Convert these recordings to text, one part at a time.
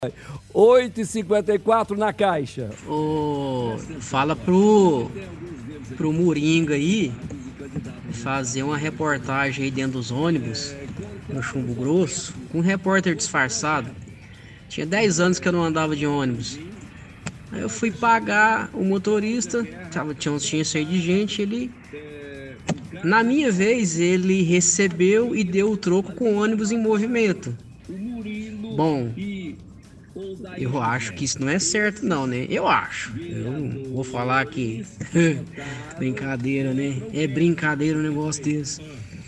8h54 na caixa. Fala pro Moringa aí fazer uma reportagem aí dentro dos ônibus no Chumbo Grosso com um repórter disfarçado. Tinha 10 anos que eu não andava de ônibus. Aí eu fui pagar o motorista, tinha cheio de gente, na minha vez ele recebeu e deu o troco com o ônibus em movimento. Bom, eu acho que isso não é certo não, né? Eu acho. Eu não vou falar que brincadeira, né? É brincadeira um negócio desse.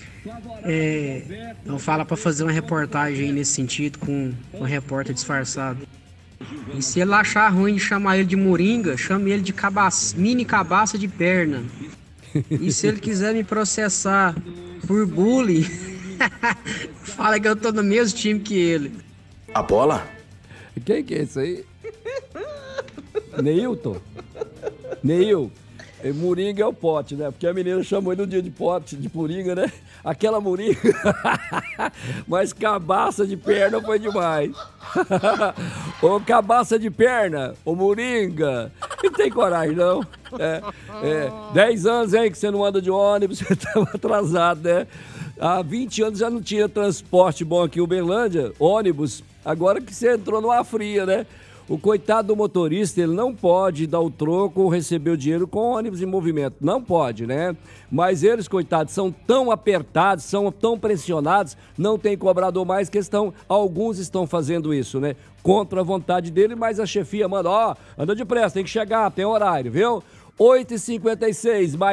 Então fala pra fazer uma reportagem aí nesse sentido com um repórter disfarçado. E se ele achar ruim de chamar ele de Moringa, chame ele de mini cabaça de perna. E se ele quiser me processar por bullying, fala que eu tô no mesmo time que ele. A bola? Quem que é isso aí? Neilton? Neil. Moringa é o pote, né? Porque a menina chamou ele no dia de pote, de Moringa, né? Aquela Moringa. Mas cabaça de perna foi demais. Ô, cabaça de perna, ô Moringa. Não tem coragem, não. 10 anos, hein, que você não anda de ônibus, você estava atrasado, né? Há 20 anos já não tinha transporte bom aqui em Uberlândia, ônibus. Agora que você entrou numa fria, né? O coitado do motorista, ele não pode dar o troco ou receber o dinheiro com ônibus em movimento. Não pode, né? Mas eles, coitados, são tão apertados, são tão pressionados, não tem cobrador mais, alguns estão fazendo isso, né? Contra a vontade dele, mas a chefia manda, anda depressa, tem que chegar, tem horário, viu? 8h56, mais